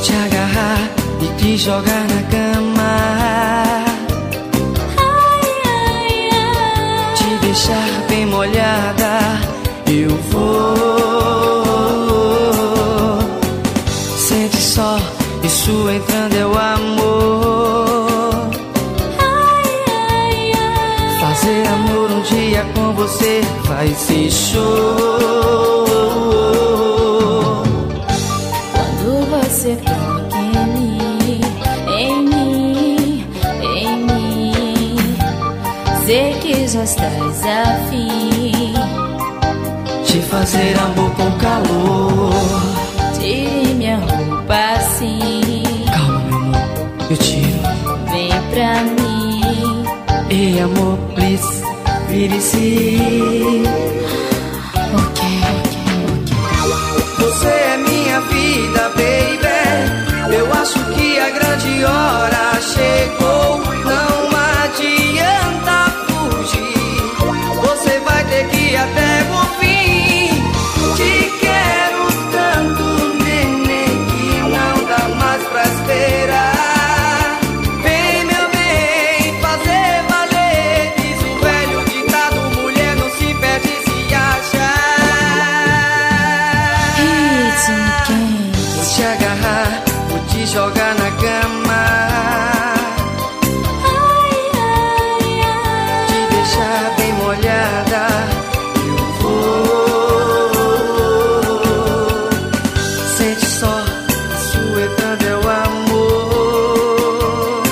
te agarrar e te jogar na cama, te deixar bem molhada. Eu vou. Sente só, isso entrando é o amor. Fazer amor um dia com você vai ser show. Quando você toca em mim, em mim, em mim, sei que já estás afim de fazer amor com calor. Tire minha roupa assim. Calma, meu amor, eu tiro. Vem pra mim. Ei, amor, please, vire-se. Ok. Você é minha vida, baby. Eu acho que a grande hora chegou. Não adianta fugir. Você vai ter que ir até o fim. Te quero tanto, neném, que não dá mais pra esperar. Vem, meu bem, fazer valer. Diz o velho ditado: mulher não se perde, se acha. It's okay. Vou te agarrar, vou te jogar na cama, te deixar bem molhada. Eu vou. Sente só, isso entrando é o amor.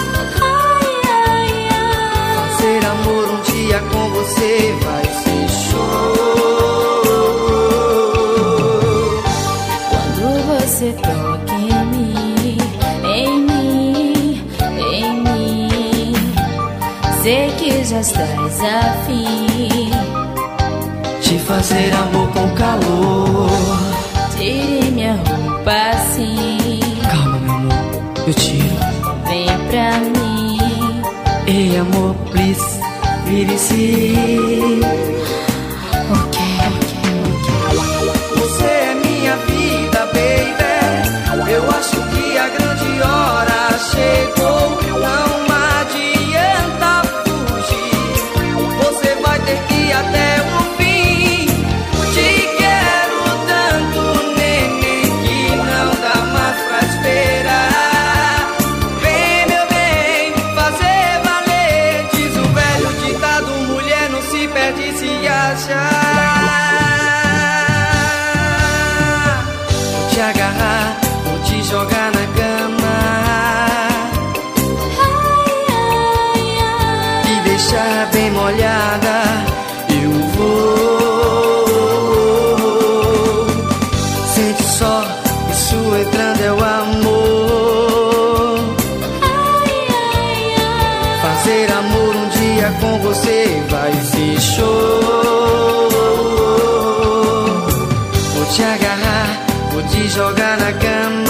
Fazer amor um dia com você vai ser show. Quando você toca em mim, em mim, em mim, sei que já estás afim De fazer amor com calor. Tire minha roupa assim. Calma, meu amor, eu tiro. Vem pra mim. Ei, amor, please, vire-se. Ok. Você é minha vida, baby. Eu acho que a grande hora chegou. Não adianta fugir. Você vai ter que ir até o fim. Te quero tanto, neném, que não dá mais pra esperar. Vem, meu bem, fazer valer. Diz o velho ditado: mulher não se perde, se acha. Vou te agarrar, vou te jogar na cama, te deixar bem molhada. Eu vou. Sente só, isso entrando é o amor. Fazer amor um dia com você vai ser show. Vou te agarrar, vou te jogar na cama,